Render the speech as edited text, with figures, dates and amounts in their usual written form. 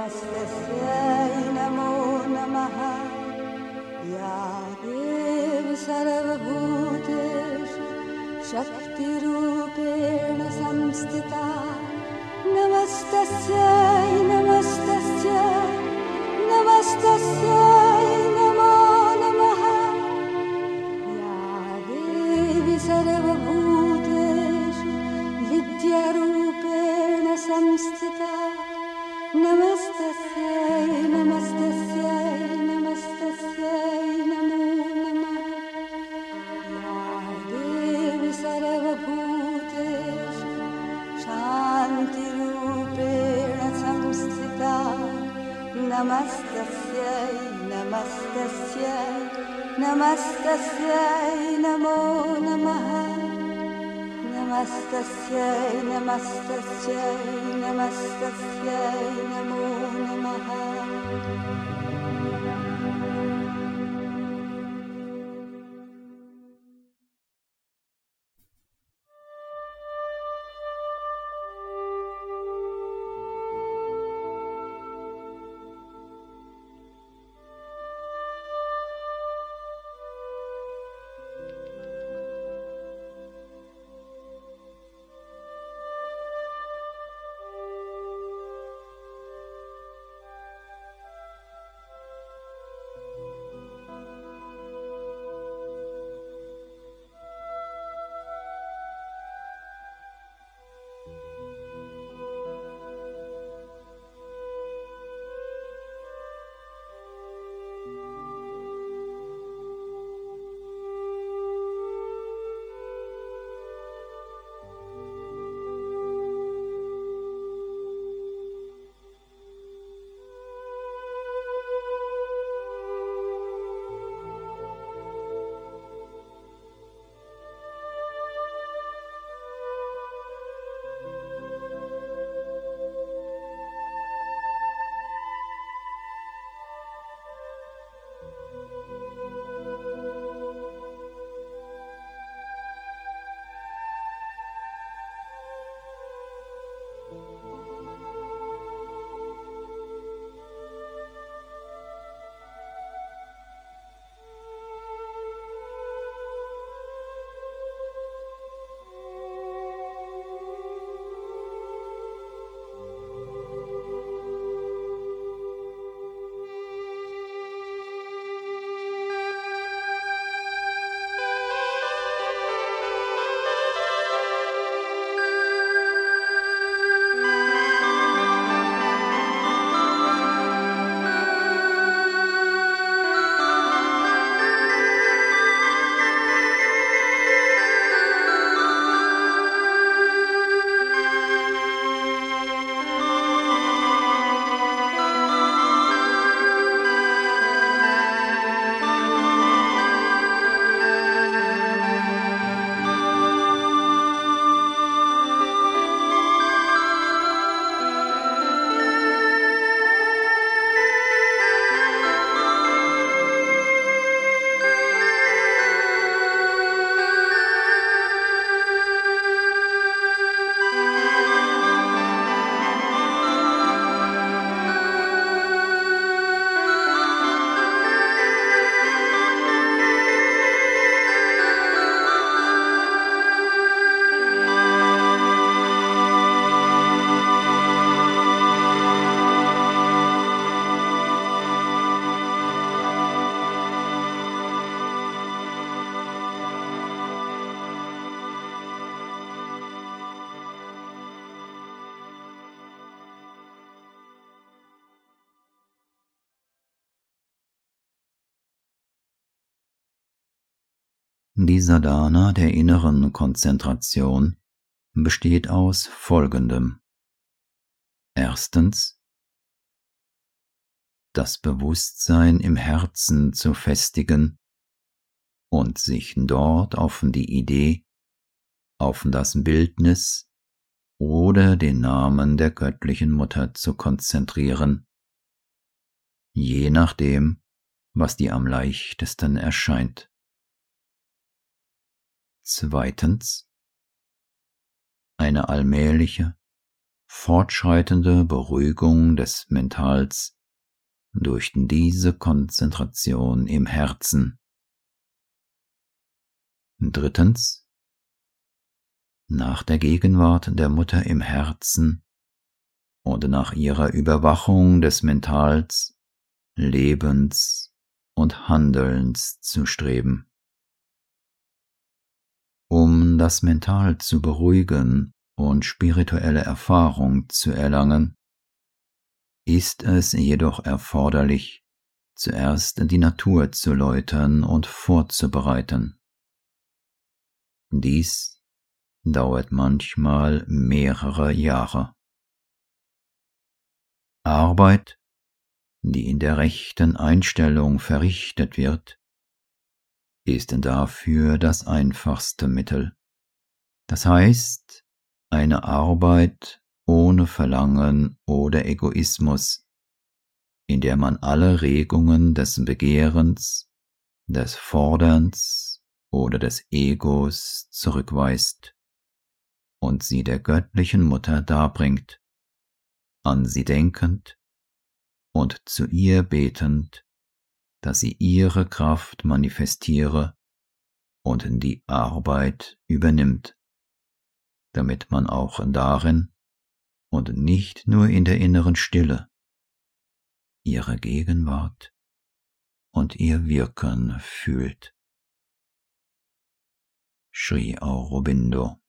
Namaste Namo Namaha Ya Devi Sarvabhuteshu Shakti Rupena Samstita Namastasyai Namastasyai Namastasyai Namo Namaha Ya Devi Sarvabhuteshu Vidya Rupena Samstita Namastasyai Namastasyai Namastasyai Namo Namaha Ya Devi Sarvabhuteshu Shanti Rupena Samstita Namastasyai Namastasyai Namastasyai Namo Namaha Namastasyai Namastasyai Namastasyai Namo Namaha Die Sadhana der inneren Konzentration besteht aus Folgendem. Erstens, das Bewusstsein im Herzen zu festigen und sich dort auf die Idee, auf das Bildnis oder den Namen der göttlichen Mutter zu konzentrieren, je nachdem, was dir am leichtesten erscheint. Zweitens, eine allmähliche, fortschreitende Beruhigung des Mentals durch diese Konzentration im Herzen. Drittens, nach der Gegenwart der Mutter im Herzen und nach ihrer Überwachung des Mentals, Lebens und Handelns zu streben. Um das Mental zu beruhigen und spirituelle Erfahrung zu erlangen, ist es jedoch erforderlich, zuerst die Natur zu läutern und vorzubereiten. Dies dauert manchmal mehrere Jahre. Arbeit, die in der rechten Einstellung verrichtet wird, ist dafür das einfachste Mittel. Das heißt, eine Arbeit ohne Verlangen oder Egoismus, in der man alle Regungen des Begehrens, des Forderns oder des Egos zurückweist und sie der göttlichen Mutter darbringt, an sie denkend und zu ihr betend, dass sie ihre Kraft manifestiere und die Arbeit übernimmt, damit man auch darin und nicht nur in der inneren Stille ihre Gegenwart und ihr Wirken fühlt. Sri Aurobindo.